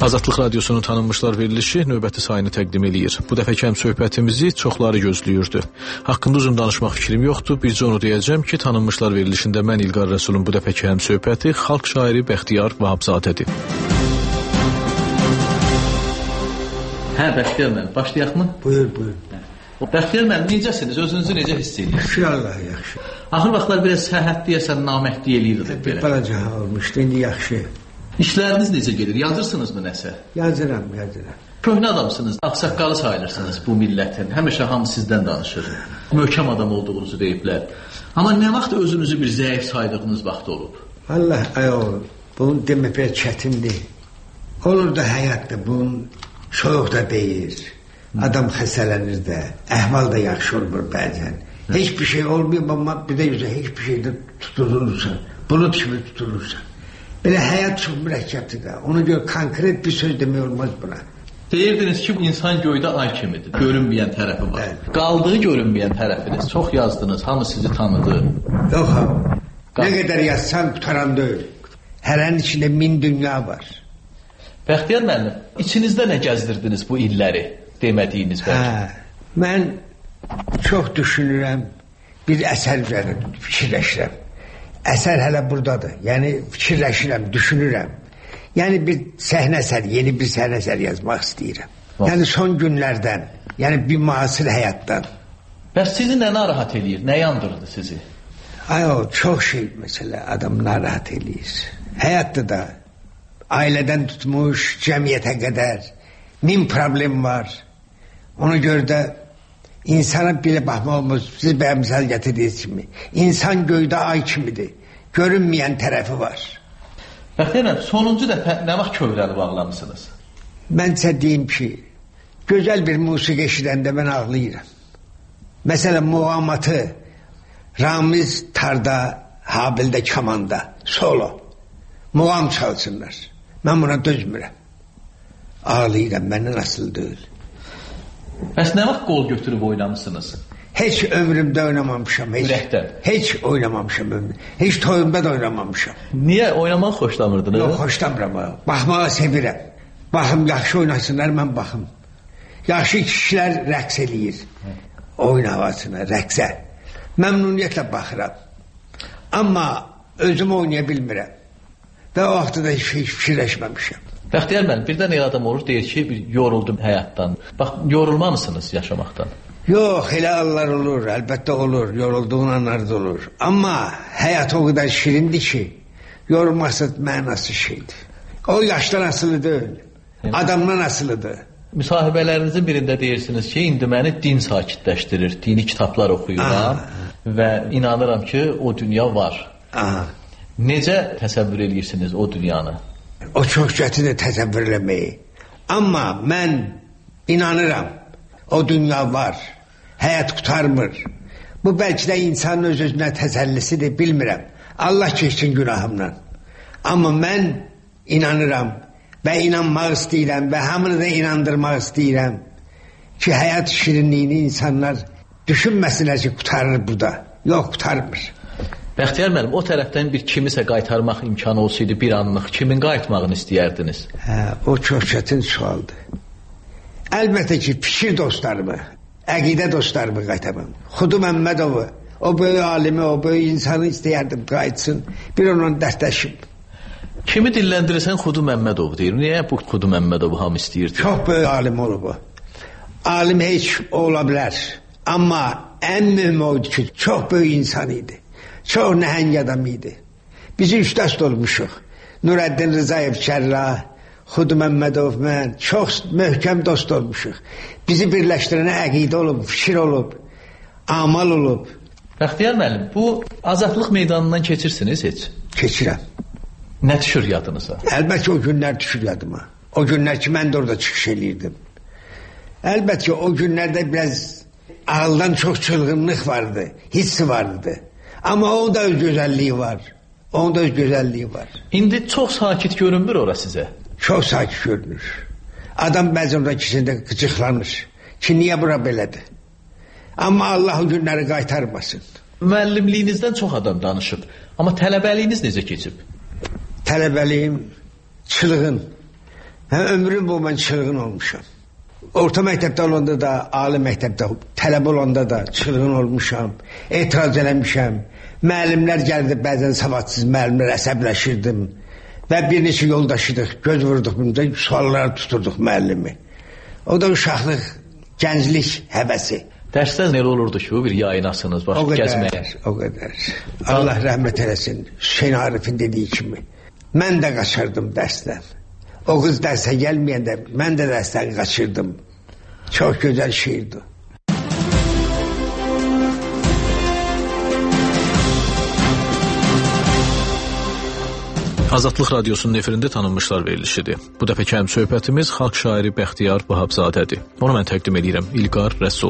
Azadlıq Radiosunun tanınmışlar verilişi növbəti sayını təqdim eləyir. Bu dəfəki həmsöhbətimizi çoxları gözləyirdi. Haqqında uzun danışmaq fikrim yoxdur. Bircə onu deyəcəm ki, tanınmışlar verilişində mən İlqar Rəsulun bu dəfəki həmsöhbəti xalq şairi Bəxtiyar Vahabzadədir. Bəxtiyar müəllim, başlayaq mı? Buyur. Bəxtiyar müəllim, necəsiniz? Özünüzü necə hiss edirsiniz? Şükür Allah, yaxşı. Axır vaxtlar biraz səhhət deyəsən, naməhdi eləyirdi belə. Balaca olmuşdu, indi yaxşı. İşləriniz necə gedir? Yazırsınızmı nəsə? Yazıram. Köhnə adamsınız, ağsaqqalı sayılırsınız bu millətin. Həmişə hamı sizdən danışır. Möhkəm adam olduğunuzu deyiblər. Amma nə vaxt özünüzü bir zəif saydığınız vaxt olub? Allah ayol, bunu demək bir çətindir. Olur da həyatda, bunun soyuq da deyir. Adam xəstələnir də, əhval da yaxşı olmur bəzən. Heç bir şey olmuyor, amma bir də yüzə heç bir şeydə tutulursan, bulut kimi tutulursan. Belə həyat çox mürəkkəbdir də. Ona görə konkret bir söz demək olmaz buna. Deyirdiniz ki, insan göydə ay kimidir. Görünməyən tərəfi var. Evet. Qaldığı görünməyən tərəfiniz. Çox yazdınız, hamı sizi tanıdı. Yox abi. Ne qədər yazsan qutaran deyil. Hərənin içində min dünya var. Bəxtiyar müəllim, içinizdə nə gəzdirdiniz bu illəri demədiyiniz bəlkə? Mən çox düşünürəm, bir əsər üzərində fikirləşirəm. Əsər hələ buradadır. Yəni fikirləşirəm, düşünürəm. Yəni bir səhnə əsəri, yeni bir səhnə əsəri yazmaq istəyirəm. Yəni son günlərdən, yəni bir müasir həyatdan. Bəs sizi nə narahat eləyir, nə yandırdı sizi? O çox şey məsələ adam narahat eləyir. Həyatda da ailədən tutmuş cəmiyyətə qədər min problem var. Ona görə də İnsana belə baxmaq olmaz. Siz bəyə misal gətirdiniz kimi. İnsan göydə ay kimidir. Görünməyən tərəfi var. Bəxtiyar, sonuncu dəfə nə vaxt kövrəli bağlamısınız? Mən sizə deyim ki, gözəl bir musiqi eşidəndə mən ağlayıram. Məsələn, muğamatı Ramiz tarda, Habildə kamanda, solo. Muğam çalsınlar. Mən buna dözmürəm. Ağlayıram, məndən asıl deyil. Bəs nə vaxt qol götürüb oynamısınız? Heç ömrümdə oynamamışam. Ürəkdən? Heç oynamamışam ömrümdə. Heç toyumda da oynamamışam. Niyə? Oynamaq xoşlamırdınız? Yox, xoşlamıram. Baxmağı sevirəm. Baxım, yaxşı oynasınlar, mən baxım. Yaxşı kişilər rəqs eləyir. Oyun havasına, rəqsə. Məmnuniyyətlə baxıram. Amma özüm oynaya bilmirəm. Və o vaxtda da heç fikirləşməmişəm. Bəxtiyar müəllim, birdən el adam olur, deyir ki, yoruldum həyatdan. Bax, yorulmamısınız yaşamaqdan? Yox, elə anlar olur, əlbəttə olur, yorulduğun anlarda olur. Amma həyat o qədər şirindir ki, yorulması mənası şeydir. O yaşdan asılı deyil, adamdan asılıdır. Müsahibələrinizin birində deyirsiniz ki, indi məni din sakitləşdirir, dini kitablar oxuyuram və inanıram ki, o dünya var. Necə təsəvvür edirsiniz o dünyanı? O çox çətindir təsəvvür eləməyi. Amma mən inanıram, o dünya var, həyat qutarmır. Bu bəlkə də insanın öz-özünə təsəllisidir, bilmirəm. Allah keçsin günahımdan. Amma mən inanıram və inanmaq istəyirəm və hamını da inandırmaq istəyirəm ki, həyat şirinliyini insanlar düşünməsinlər ki, qutarır burada. Yox, qutarmır. Bəxtiyar müəllim, o tərəfdən bir kimisə qaytarmaq imkanı olsaydı bir anlıq, kimin qayıtmağını istəyərdiniz? O çox çətin sualdır. Əlbəttə ki, fikir dostlarımı, əqidə dostlarımı qaytamam. Xudu Məmmədovu, o böyük alimi, o böyük insanı istəyərdim qayıtsın, bir onunla dərdləşim. Kimi dilləndirirsən Xudu Məmmədov deyir. Niyə bu Xudu Məmmədovu hamı istəyirdi? Çox böyük alim olub o. Alim heç ola bilər. Amma ən mühüm oydu ki, çox böyük insan idi. Çox nəhəng adam idi. Biz üç dost olmuşuq. Nurəddin Rızayev Kərrah, Xudu Məmmədov, mən çox möhkəm dost olmuşuq. Bizi birləşdirənə əqidə olub, fikir olub, amal olub. Bəxtiyar müəllim, bu Azadlıq meydanından keçirsiniz heç? Keçirəm. Nə düşür yadınıza? Əlbəttə o günlər düşür yadıma. O günlər ki, mən də orada çıxış eləyirdim. Əlbəttə o günlərdə biraz ağıldan çox çılğınlıq vardı, hissi vardı. Amma onun da öz gözəlliyi var. Onun da öz gözəlliyi var. İndi çox sakit görünmür ora sizə? Çox sakit görünür. Adam bəzən orada kişində qıcıqlanır ki, niyə bura belədir? Amma Allah o günləri qaytarmasın. Müəllimliyinizdən çox adam danışıb. Amma tələbəliyiniz necə keçib? Tələbəliyim çılğın, Ömrüm bu mən çılğın olmuşam. Orta məktəbdə olanda da, ali məktəbdə, tələbə olanda da çılğın olmuşam. Etiraz eləmişəm. Müəllimlər gəldi, bəzən savadsız müəllimlər, əsəbləşirdim. Və bir neçə yoldaşıdıq, göz vurduq, suallara tuturduq müəllimi. O da uşaqlıq, gənclik həvəsi. Dərsdən elə olurdu ki, bir yayınasınız, başqa gəzməyə. O qədər. Allah rəhmət eləsin. Hüseyn Arifin dediyi kimi. Mən də qaçırdım dərsdən. O qız dərsə gəlməyəndə mən də dərsdən qaçırdım. Çox gözəl şiirdi. Azadlıq Radiosunun efirində tanınmışlar verilişidir. Bu dəfəki həmsöhbətimiz xalq şairi Bəxtiyar Vahabzadədir. Onu mən təqdim edirəm. İlqar Rəsul.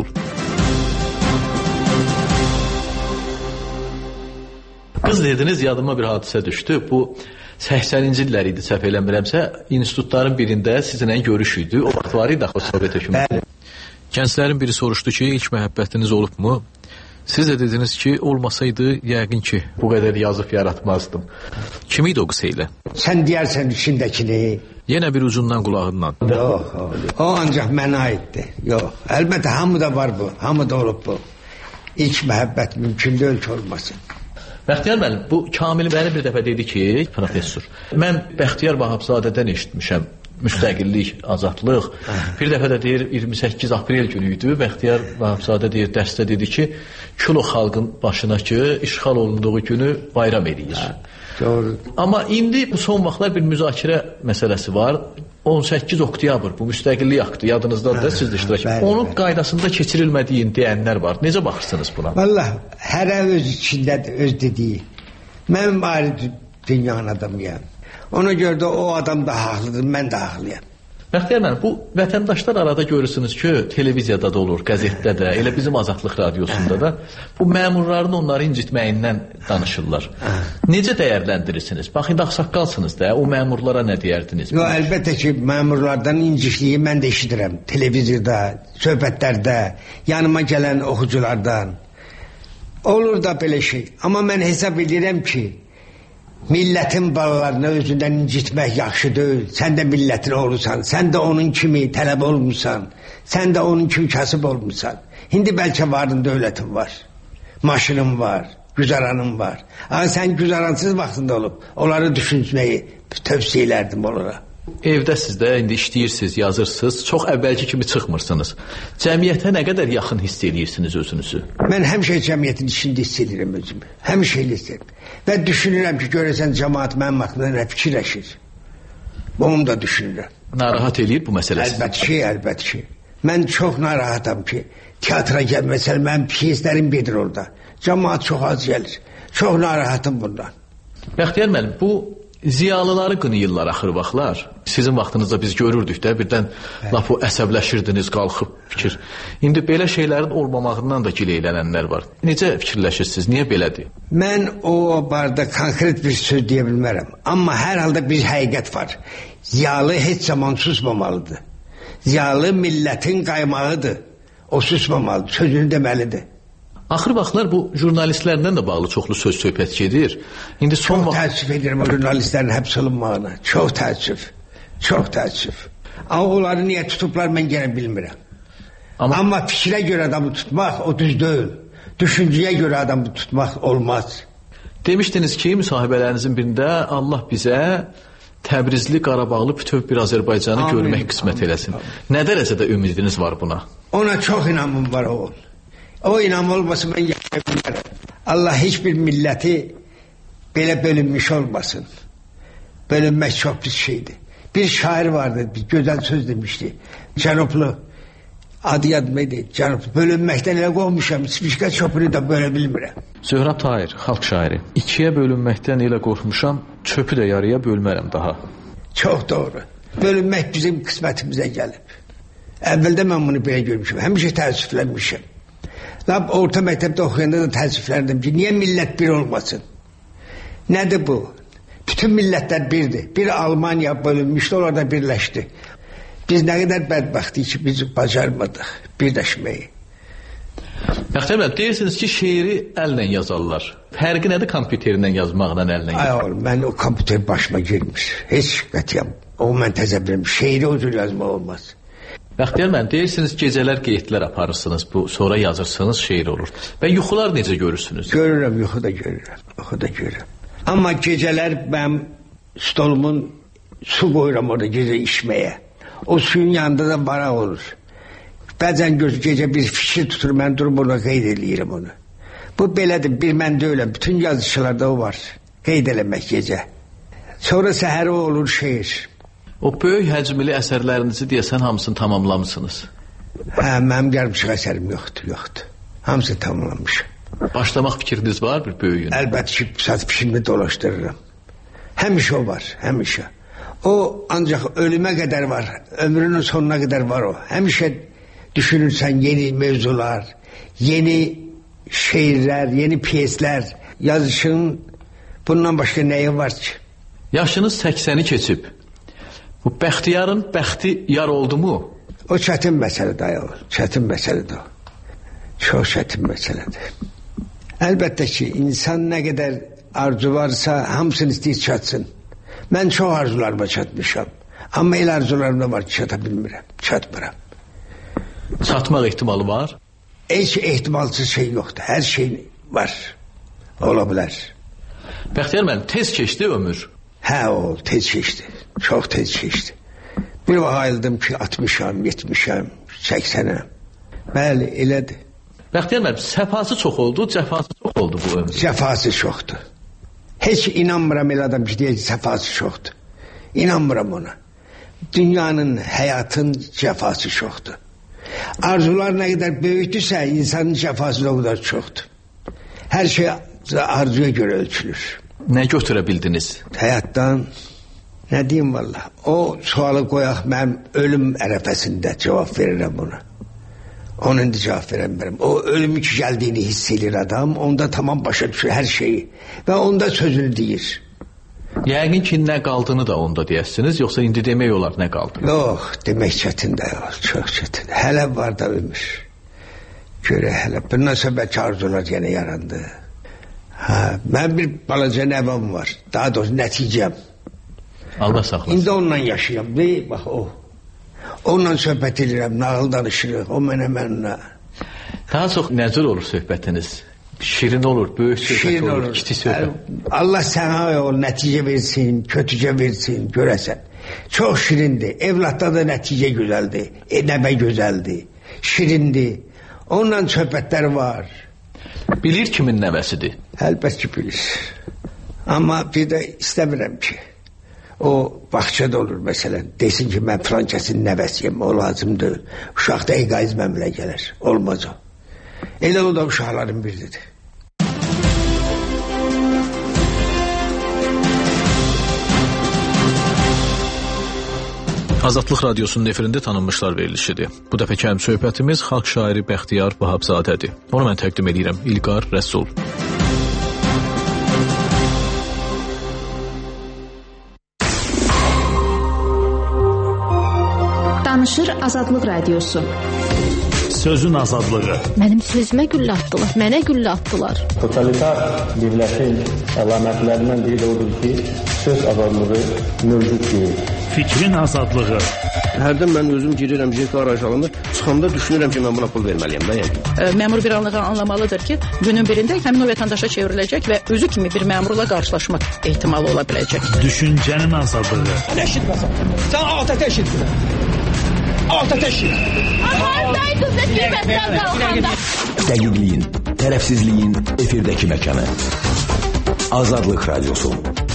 Qız dediniz, yadıma bir hadisə düşdü. Bu 80-ci illər idi, səhv eləmirəmsə, institutların birində sizinlə görüş idi. O vaxt var idi axı Sovet hökuməti. Gənclərin biri soruşdu ki, ilk məhəbbətiniz olubmu? Siz də dediniz ki, olmasaydı, yəqin ki, bu qədər yazıb yaratmazdım. Kim idi o qısa ilə? Sən deyərsən içindəkini. Yenə bir ucundan qulağından. Yox, o ancaq mənə aiddir. Yox, əlbəttə hamıda var bu, hamıda olub bu. İlk məhəbbət mümkün deyil ki, olmasın. Bəxtiyar müəllim, bu Kamil mənə bir dəfə dedi ki, professor, mən Bəxtiyar Vahabzadədən eşitmişəm, müstəqillik, azadlıq. Bir dəfə də deyir, 28 aprel günü idi, Bəxtiyar Vahabzadə deyir, dərsdə dedi ki, kilo xalqın başına ki, işğal olunduğu günü bayram eləyir. Doğru. Amma indi bu son vaxtlar bir müzakirə məsələsi var. 18 oktyabr bu müstəqillik aktı, yadınızdadır da siz də iştirak. Onun qaydasında keçirilmədiyin deyənlər var. Necə baxırsınız buna? Vallahi hərə öz içindədir, öz dediyi. Mən bari dünyanın adamıyam. Ona görə də o adam da haqlıdır, mən də haqlıyam. Bəxtiyar müəllim, bu vətəndaşlar arada görürsünüz ki, televiziyada da olur, qəzetdə də, elə bizim Azadlıq Radiosunda da bu məmurların onları incitməyindən danışırlar. Necə dəyərləndirirsiniz? Bax, indi ağsaqqalsınız da, o məmurlara nə deyərdiniz? Yox, əlbəttə ki, məmurlardan incikliyi mən də eşidirəm. Televiziyada, söhbətlərdə, yanıma gələn oxuculardan. Olur da belə şey. Amma mən hesab edirəm ki, millətin balalarını özündən incitmək yaxşı deyil. Sən də millətin oğlusan. Sən də onun kimi tələbə olmuşsan. Sən də onun kimi kasıb olmuşsan. İndi bəlkə varın, dövlətin var. Maşının var, güzaranın var. Amma sən güzaransız vaxtında olub. Onları düşünməyi tövsiyə elərdim onlara. Evdəsiz də, indi işləyirsiniz, yazırsınız. Çox əvvəlki kimi çıxmırsınız. Cəmiyyətə nə qədər yaxın hiss edirsiniz özünüzü? Mən həmişə cəmiyyətin içində hiss edirəm özümü. Həmişə hiss edirəm. Və düşünürəm ki, görəsən cəmaat mənim haqqında nə fikirləşir. Onu da düşünürəm. Narahat eləyir bu məsələsi? Əlbəttə ki. Mən çox narahatam ki, teatra gəlməsəl, mənim piyeslərim gedir orada. Cəmaat çox az gəlir. Çox narahatım bundan. Bəxtiyar müəllim, bu ziyalıları qınayırlar axır vaxtlar. Sizin vaxtınızda biz görürdük də, birdən laf o əsəbləşirdiniz, qalxıb fikir. İndi belə şeylərin olmamağından da gileylənənlər var. Necə fikirləşirsiniz? Niyə belədir? Mən o barədə konkret bir söz deyə bilmərəm. Amma hər halda bir həqiqət var. Ziyalı heç zaman susmamalıdır. Ziyalı millətin qaymağıdır. O susmamalıdır, sözünü deməlidir. Axır vaxtlar bu jurnalistlərlə də bağlı çoxlu söz söhbət gedir. İndi çox təəssüf edirəm o jurnalistlərin həbs olunmağına. Çox təəssüf. Çox təəssüf. Amma onları niyə tutublar mən yenə bilmirəm. Amma fikrə görə adamı tutmaq o düz deyil. Düşüncəyə görə adamı tutmaq olmaz. Demişdiniz ki, müsahibələrinizin birində Allah bizə Təbrizli, Qarabağlı bütöv bir Azərbaycanı görmək qismət eləsin. Nə dərəcədə ümidiniz var buna? Ona çox inamım var oğul. O inam olmasa mən yaşaya bilmərəm. Allah heç bir milləti belə bölünmüş olmasın. Bölünmək çox pis şeydir. Bir şair vardı, bir gözəl söz demişdi. Cənublu, adı yadıma idi. Cənublu, bölünməkdən elə qormuşam, spişka çöpünü də bölə bilmirəm. Zöhrab Tahir, xalq şairi. İkiyə bölünməkdən elə qorxmuşam, çöpü də yarıya bölmərəm daha. Çox doğru. Bölünmək bizim qismətimizə gəlib. Əvvəldə mən bunu belə görmüşəm, həmişə təəssüflənmişəm. Lab orta məktəbdə oxuyanda da təəssüfləndim ki, niyə millət bir olmasın? Nədir bu? Bütün millətlər birdir. Bir Almaniya bölünmüşdü, orada birləşdi. Biz nə qədər bədbəxtik ki, biz bacarmadıq birləşməyi. Bəxtiyar müəllim, deyirsiniz ki, şeiri əllə yazarlar. Fərqi nədir kompüterlə yazmaqla əllə yazmaq? Ay oğlum, mən o kompüter başıma girmir. Heç qətiyyəm. O mən təzəbbürüm. Şeiri o cür yazmaq olmaz. Bəxtiyar müəllim, deyirsiniz gecələr qeydlər aparırsınız, bu sonra yazırsınız, şeir olur. Və yuxular necə görürsünüz? Görürəm, yuxuda görürəm. Amma gecələr mən stolumun su qoyuram orada gecə içməyə. O suyun yanında da varaq olur. Bəzən gecə bir fikir tutur, mən durub orada qeyd eləyirəm onu. Bu belədir, bir mən deyiləm, bütün yazıçılarda o var. Qeyd eləmək gecə. Sonra səhər o olur şeir. O böyük həcmli əsərlərinizi deyəsən hamısını tamamlamışsınız. Hə, mənim gəlmişik əsərim yoxdur. Hamısını tamamlamışım. Başlamaq fikriniz var bir böyüyün? Əlbəttə ki, saat fikrimi dolaşdırıram. Həmişə o var, həmişə. O ancaq ölümə qədər var, ömrünün sonuna qədər var o. Həmişə düşünürsən yeni mövzular, yeni şeirlər, yeni piyeslər. Yazışın bundan başqa nəyi var ki? Yaşınız 80'i keçib. Bu Bəxtiyarın bəxti yar oldu mu? O çətin məsələdir o. Çətin məsələdir o. Çox çətin məsələdir. Əlbəttə ki, insan nə qədər arzu varsa hamısını istəyir çatsın. Mən çox arzularıma çatmışam. Amma el arzularımda var ki, çata bilmirəm, çatmıram. Çatmaq ehtimalı var? Heç ehtimalsız şey yoxdur. Hər şey var. Ola bilər. Bəxtiyar müəllim, tez keçdi ömür. Hə, o tez keçdi. Çox tez keçdi. Bir vaxt ayıldım ki, 60'am, 70'am, 80'am. Bəli, elədir. Bəxtiyar müəllim, səfası çox oldu, cəfası çox oldu bu ömür. Cəfası çoxdur. Heç inanmıram elə adam ki, deyək səfası çoxdur. İnanmıram ona. Dünyanın, həyatın cəfası çoxdur. Arzular nə qədər böyükdürsə, insanın cəfası da o kadar çoxdur. Hər şey arzuya görə ölçülür. Nə götürə bildiniz? Həyatdan, nə deyim valla, o sualı qoyaq mənim ölüm ərəfəsində cavab verirəm ona. Onun indi cavab verəm. O ölümü ki gəldiyini hiss edir adam, onda tamam başa düşür hər şeyi və onda sözünü deyir. Yəqin ki, nə qaldığını da onda deyəsiniz, yoxsa indi demək olar nə qaldı? Yox, demək çətin də yox, çox çətin. Hələ var da ömür. Görə hələ, bundan sonra bəlkə arzular yenə yarandı. Ha, mən bir balaca nəvəm var. Daha doğrusu nəticəm. Allah saxlasın. İndi onunla yaşayam. Bax o. Onunla söhbət edirəm, nağıl danışırıq. O mənə. Daha çox nəcür olur söhbətiniz? Şirin olur, böyük söhbət olur, kiçik söhbət. Allah sənə o nəticə versin, kötücə versin, görəsən. Çox şirindir. Evlatda da nəticə gözəldir. Nəbə gözəldir. Şirindir. Onunla söhbətlər var. Bilir kimin nəvəsidir? Əlbət ki, bilir. Amma bir də istəmirəm ki, o bağçada olur məsələn. Desin ki, mən filan kəsin nəvəsiyəm, o lazım deyil. Uşaqda egoizm əmrə gəlir. Olmaz o. Elə o da uşaqların biridir. Azadlıq Radiosunun efirində tanınmışlar verilişidir. Bu dəfəki həm söhbətimiz xalq şairi Bəxtiyar Vahabzadədir. Onu mən təqdim edirəm. İlqar Rəsul. Danışır Azadlıq Radiosu. Sözün azadlığı. Mənim sözümə güllə atdılar, mənə güllə atdılar. Totalitar birləşin əlamətlərindən biri də odur ki, söz azadlığı mövcud deyil. Fikrin azadlığı. Hərdən mən özüm girirəm JK arayışlarında, çıxanda düşünürəm ki, mən buna pul verməliyəm də yəqin. Məmur bir anlığa anlamalıdır ki, günün birində həmin o vətəndaşa çevriləcək və özü kimi bir məmurla qarşılaşmaq ehtimalı ola biləcək. Düşüncənin azadlığı. Eşit məsələn. Sən ATƏT eşitdin. ATƏT eşit. Dəqiqliyin, tərəfsizliyin efirdəki məkanı. Azadlıq Radiosu.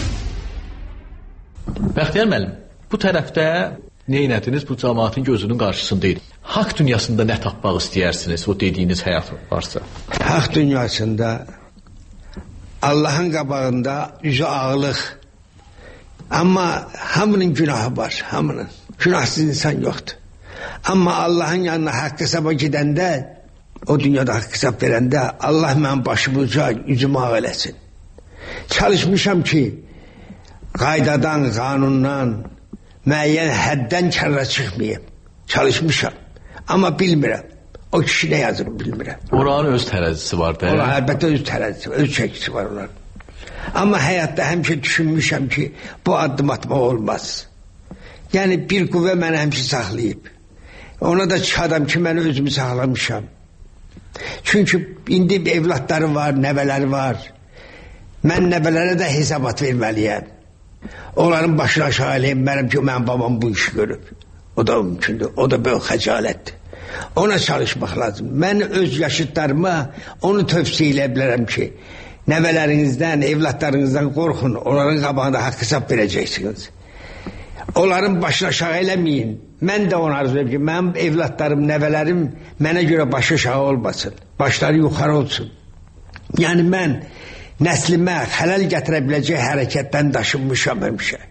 Bəxtiyar müəllim, bu tərəfdə neynədiniz bu cəmaatın gözünün qarşısında idi. Haqq dünyasında nə tapmaq istəyirsiniz, o dediyiniz həyat varsa? Haqq dünyasında Allahın qabağında üzü ağlıq. Amma hamının günahı var, hamının. Günahsız insan yoxdur. Amma Allahın yanına haqq hesaba gedəndə, o dünyada haqq hesab verəndə Allah mənim başımı uca, üzümü ağ eləsin. Çalışmışam ki, qaydadan, qanundan, müəyyən həddən kərra çıxmayayım. Çalışmışam. Amma bilmirəm. O kişi nə yazır bilmirəm. Oranın öz tərəzisi var da. Oranın əlbəttə öz tərəzisi var, öz çəkisi var onların. Amma həyatda həmişə düşünmüşəm ki, bu addım atmaq olmaz. Yəni bir qüvvə məni həmişə saxlayıb. Ona da çıxadam ki, mən özümü saxlamışam. Çünki indi evlatları var, nəvələri var. Mən nəvələrə də hesabat verməliyəm. Onların başını aşağı eləyim, mənim babam bu işi görüb. O da mümkündür, o da böyük xəcalətdir. Ona çalışmaq lazım. Mən öz yaşıtlarıma onu tövsiyə edə bilərəm ki, nəvələrinizdən, evlatlarınızdan qorxun, onların qabağında haqq hesab verəcəksiniz. Onların başını aşağı eləməyin. Mən də onu arzu edirəm ki, mənim evlatlarım, nəvələrim mənə görə başı aşağı olmasın, başları yuxarı olsun. Yəni mən nəslimə xələl gətirə biləcək hərəkətdən daşınmışam həmişə.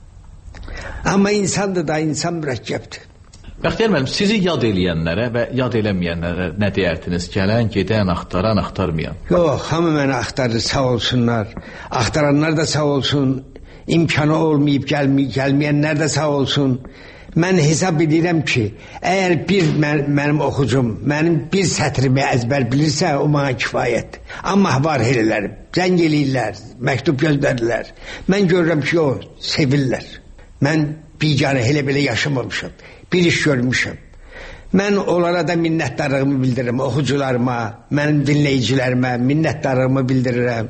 Amma insandır da, insan mürəkkəbdir. Bəxtiyar müəllim, sizi yad eləyənlərə və yad eləməyənlərə nə deyərdiniz? Gələn, gedən, axtaran, axtarmayan. Yox, hamı məni axtarır, sağ olsunlar. Axtaranlar da sağ olsun. İmkanı olmayıb gəlməyənlər də sağ olsun. Mən hesab edirəm ki, əgər bir mənim oxucum, mənim bir sətrimi əzbər bilirsə, o mənə kifayətdir. Amma var elələrəm, zəng eləyirlər, məktub göndərirlər. Mən görürəm ki, o sevirlər. Mən biganə elə belə yaşamamışam. Bir iş görmüşəm. Mən onlara da minnətdarlığımı bildirirəm, oxucularıma, mənim dinləyicilərimə minnətdarlığımı bildirirəm.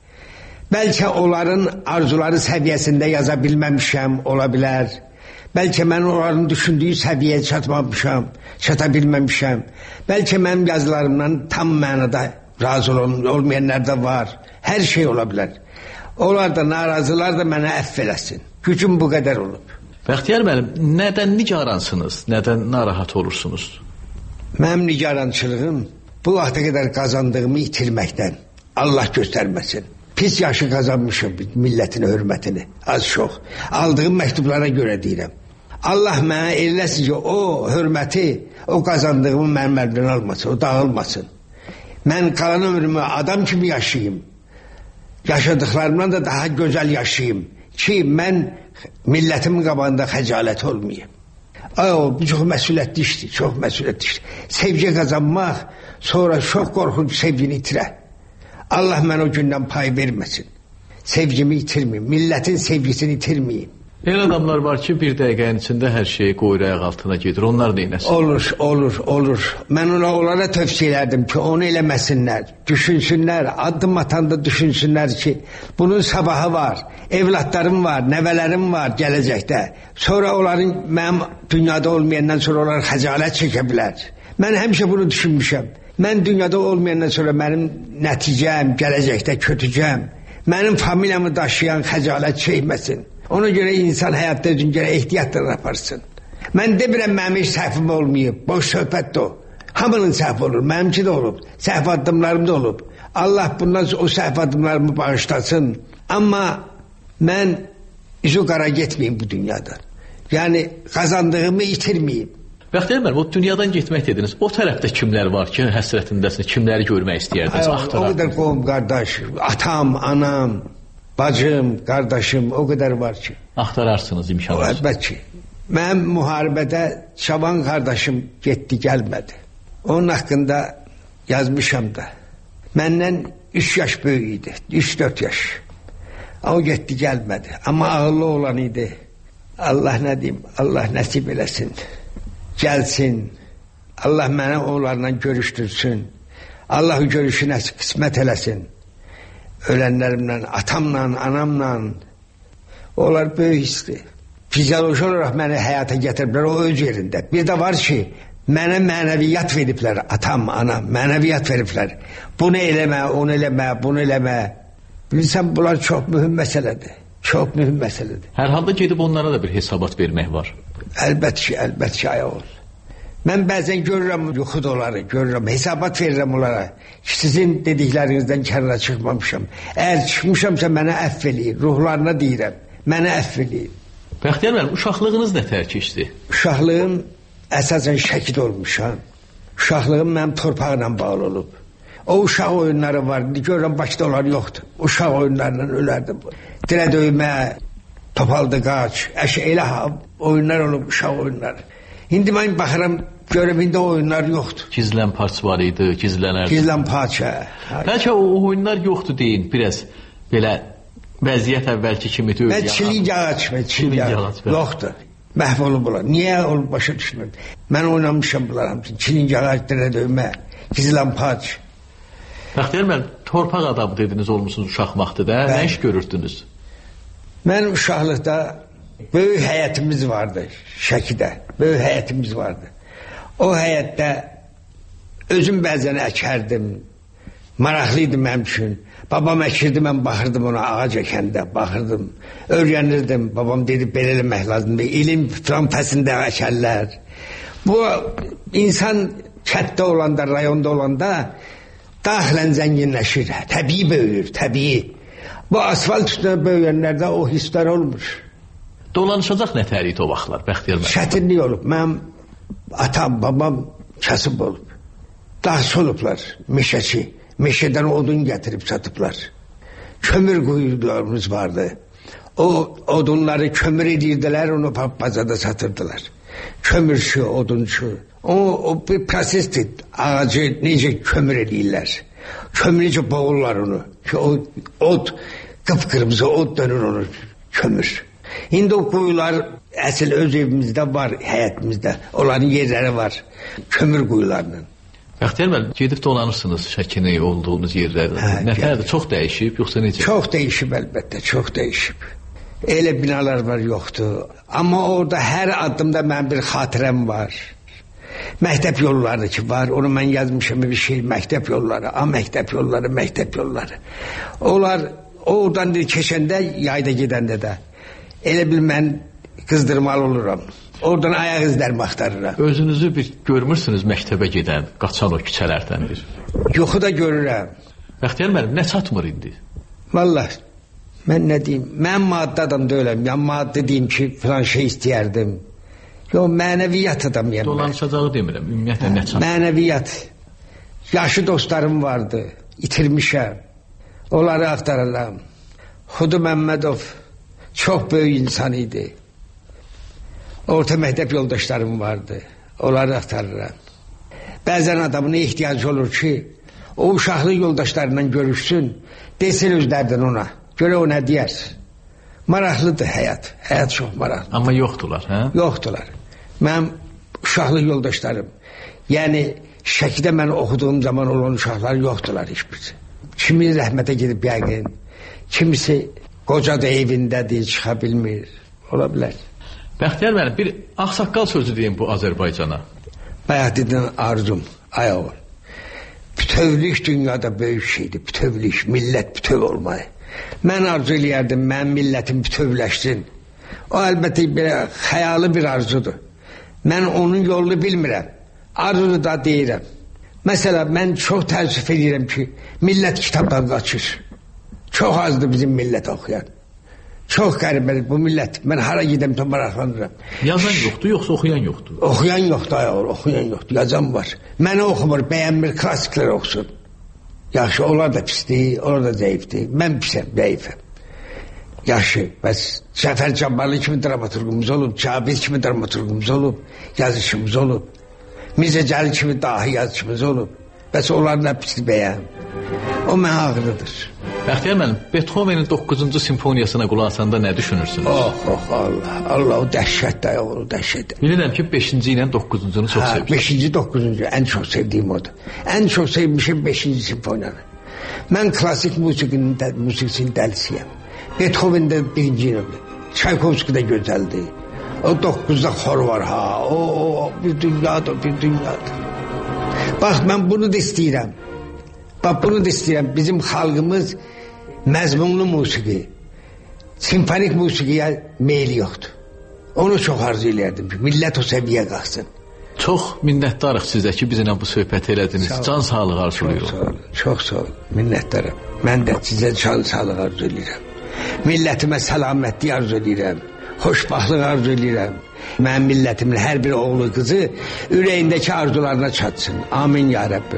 Bəlkə onların arzuları səviyyəsində yaza bilməmişəm, ola bilər. Bəlkə mən onların düşündüyü səviyyəyə çatmamışam, çata bilməmişəm. Bəlkə mənim yazılarımdan tam mənada razı olmayanlar da var. Hər şey ola bilər. Onlar da, narazılar da mənə əff eləsin. Gücüm bu qədər olub. Bəxtiyar müəllim, nədən nicaransınız, nədən narahat olursunuz? Mənim nicarançılığım bu vaxta qədər qazandığımı itirməkdən. Allah göstərməsin. Pis yaşı qazanmışım millətin hörmətini, az çox. Aldığım məktublara görə deyirəm. Allah mənə eləsin ki, o hörməti, o qazandığımı mənim əlimdən almasın, o dağılmasın. Mən qalan ömrümü adam kimi yaşayayım. Yaşadıqlarımdan da daha gözəl yaşayayım ki, mən millətimin qabağında xəcalət olmayayım. Bu çox məsuliyyətli işdir, çox məsuliyyətli işdir. Sevgi qazanmaq, sonra çox qorxunc sevgini itirə. Allah mənə o gündən pay verməsin. Sevgimi itirməyim, millətin sevgisini itirməyim. Elə adamlar var ki, bir dəqiqənin içində hər şeyi qoyur ayaq altına gedir. Onlar neynəsin? Olur. Mən onlara tövsiyə elərdim ki, onu eləməsinlər, düşünsünlər, addım atanda düşünsünlər ki, bunun sabahı var, evlatlarım var, nəvələrim var gələcəkdə. Sonra onların, mənim dünyada olmayandan sonra onlar xəcalət çəkə bilər. Mən həmişə bunu düşünmüşəm. Mən dünyada olmayandan sonra mənim nəticəm, gələcəkdə kötücəm, mənim familiyamı daşıyan xəcalət çəkməsin. Ona görə insan həyatda özün görə ehtiyatlar aparsın. Mən demirəm mənim heç səhvim olmayıb, boş söhbət də o. Hamının səhv olur, mənimki də olub, səhv addımlarım da olub. Allah bundan o səhv addımlarımı bağışlasın. Amma mən üzü qara getməyim bu dünyada. Yəni qazandığımı itirməyim. Bəxtiyar müəllim, o dünyadan getmək dediniz. O tərəfdə kimlər var ki, həsrətindəsiniz, kimləri görmək istəyərdiniz, axtarar? O qədər qovum, qardaş, atam, anam, bacım, qardaşım, o qədər var ki. Axtararsınız imkanınız. Əlbət ki. Mənim müharibədə Şaban qardaşım getdi, gəlmədi. Onun haqqında yazmışam da. Məndən 3 yaş böyük idi, 3-4 yaş. O getdi, gəlmədi. Amma ağıllı olan idi. Allah nə deyim, Allah nəsib eləsin. Gəlsin. Allah mənə onlarla görüşdürsün. Allah o görüşü qismət eləsin. Ölənlərimlə, atamla, anamla. Onlar böyük hisdir. Fizyoloji olaraq məni həyata gətiriblər, o öz yerində. Bir də var ki, mənə mənəviyyat veriblər, atam, anam, mənəviyyat veriblər. Bunu eləmə, onu eləmə, bunu eləmə. Bilirsən, bunlar çox mühüm məsələdir. Çox mühüm məsələdir. Hər halda gedib onlara da bir hesabat vermək var. Əlbət ki, ayaq ol. Mən bəzən görürəm yuxudaları, görürəm, hesabat verirəm onlara. Sizin dediklərinizdən kənara çıxmamışam. Əgər çıxmışamsa mənə əff eləyin, ruhlarına deyirəm, mənə əff eləyin. Bəxtiyar müəllim, uşaqlığınız nə tərkişdi? Uşaqlığım əsasən Şəkid olmuşam. Uşaqlığım mənim torpaqla bağlı olub. O uşaq oyunları var, görürəm Bakıda onlar yoxdur. Uşaq oyunlarla ölərdim. Dilə döymə, topaldı qaç, elə oyunlar olub, uşaq oyunları. İndi mən baxıram, görevində oyunlar yoxdur. Gizlən parça var idi, gizlənərdi. Gizlən parça. Bəlkə o oyunlar yoxdur deyin, biraz belə vəziyyət əvvəlki kimi deyil. Mən çiling ağac, yoxdur. Məhv olublar. Niyə olub başa düşmür? Mən oynamışam bunlar hamısını. Çiling ağaclara döymə, gizlən parça. Bəxtiyar müəllim, torpaq adamı dediniz olmuşsunuz uşaq vaxtıda. Nə iş görürdünüz? Mən uşaqlıqda böyük həyətimiz vardı Şəkidə. Böyük həyətimiz vardı. O həyətdə özüm bəzən əkərdim. Maraqlıydı mənim üçün. Babam əkirdi, mən baxırdım ona ağac əkəndə, baxırdım. Öyrənirdim. Babam dedi, belə eləmək lazımdır. İlim filan fəsində əkərlər. Bu insan kətdə olanda, rayonda olanda daxilən zənginləşir. Təbii böyür, təbii. Bu asfalt üstünə böyüyənlərdə o hisslər olmur. Dolanışacaq nətər idi o vaxtlar, Bəxtiyar müəllim? Çətinlik olub. Mənim atam, babam kasıb olub. Dahası olublar, meşəçi. Meşədən odun gətirib satıblar. Kömür quyularımız vardı. O odunları kömür edirdilər, onu bazada satırdılar. Kömürçü, odunçu. O bir prosesdir. Ağacı necə kömür edirlər. Kömür necə boğurlar onu. O od, qıpqırmızı od dönür onu kömür. İndi o quyular əsl öz evimizdə var, həyətimizdə. Onların yerləri var. Kömür quyularının. Bəxtiyar müəllim, gedib dolanırsınız Şəkini olduğunuz yerlərdə. Nətərdir? Çox dəyişib, yoxsa necə? Çox dəyişib əlbəttə, çox dəyişib. Elə binalar var, yoxdur. Amma orada hər addımda mənim bir xatirəm var. Məktəb yolları ki var, onu mən yazmışım bir şey, məktəb yolları, məktəb yolları, məktəb yolları. Onlar oradan keçəndə, yayda gedəndə də elə bil mən qızdırmalı oluram. Oradan ayaq izlərimi axtarıram. Özünüzü bir görmürsünüz məktəbə gedən, qaçan o küçələrdən bir? Yoxu da görürəm. Bəxtiyar müəllim, nə çatmır indi? Vallahi, mən nə deyim, mən maddi adam deyiləm. Ya maddi deyim ki, filan şey istəyərdim. Yox, mənəviyyat adamıyam. Dolanışacağı demirəm, ümumiyyətlə nə çatmır? Mənəviyyat. Yaşı dostlarım vardı, itirmişəm. Onları axtarıram. Xudu Məmmədov çox böyük insan idi. Orta məktəb yoldaşlarım vardı. Onları axtarıram. Bəzən adamın ehtiyacı olur ki, o uşaqlı yoldaşlarla görüşsün, desin özlərdən ona. Görə o nə deyər? Maraqlıdır həyat. Həyat çox maraqlıdır. Amma yoxdular, hə? Yoxdular. Mənim uşaqlı yoldaşlarım, yəni Şəkidə mən oxuduğum zaman olan uşaqlar yoxdular heç birisi. Kimi rəhmətə gedib yəqin, kimisi qoca da evindədir, çıxa bilmir. Ola bilər. Bəxtiyar müəllim, bir ağsaqqal sözü deyim bu Azərbaycana. Bayaq dedin arzum, ay oğul. Bütövlük dünyada böyük şeydir, bütövlük, millət bütöv olmayı. Mən arzu eləyərdim, mənim millətim bütövləşsin. O əlbəttə belə xəyalı bir arzudur. Mən onun yolunu bilmirəm, arzunu da deyirəm. Məsələn, mən çox təəssüf edirəm ki, millət kitabdan qaçır. Çox azdır bizim millət oxuyan. Çox qəribədir bu millət. Mən hara gedəm də maraqlanıram. Yazan yoxdur, yoxsa oxuyan yoxdur? Oxuyan yoxdur, ayol, oxuyan yoxdur. Yazan var. Mənə oxumur, bəyənmir, klassiklər oxusun. Yaxşı, onlar da pisdir, onlar da zəifdir. Mən pisəm, zəifəm. Yaxşı, bəs Cəfər Cabbarlı kimi dramaturgumuz olub, Cabir kimi dramaturgumuz olub, yazışımız olub. Mirzə Cəlil kimi dahi yazışımız olub. Bəs onların hepsi bəyəm. O mənə ağrıdır. Bəxtiyar müəllim, Beethovenin 9-cu simfoniyasına qulaq asanda nə düşünürsünüz? Allah, o dəhşətdir, o dəhşətdir. Bilirəm ki, 5-ci ilə 9-cunu çox sevirsiniz. 5-ci, 9-cu, ən çox sevdiyim odur. Ən çox sevmişim 5-ci simfoniyanı. Mən klasik musiqisinin dəlisiyəm. Beethoven də birinci yönümdür. Çaykovski də gözəldir. O 9-da xor var, o bir dünyadır, bir dünyadır. Bax, mən bunu da istəyirəm. Bax, bunu da istəyirəm. Bizim xalqımız məzmunlu musiqi, simfonik musiqiyə meyli yoxdur. Onu çox arzu eləyərdim ki, millət o səviyyə qalxsın. Çox minnətdarıq sizə ki, bizimlə bu söhbət elədiniz. Can sağlığı arzulayırıq. Çox sağ olun, minnətdarım. Mən də sizə can sağlığı arzu eləyirəm. Millətimə səlamətlik arzu eləyirəm. Xoşbaxtlıq arzu eləyirəm. Mənim millətimin hər bir oğlu, qızı ürəyindəki arzularına çatsın. Amin ya Rəbbim.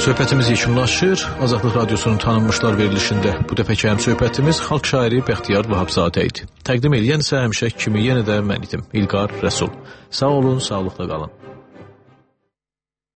Söhbətimiz yekunlaşır. Azadlıq Radiosunun tanınmışlar verilişində bu dəfəki həmsöhbətimiz xalq şairi Bəxtiyar Vahabzadə idi. Təqdim edən isə həmişə kimi yenə də mən idim, İlqar Rəsul. Sağ olun, sağlıqla qalın.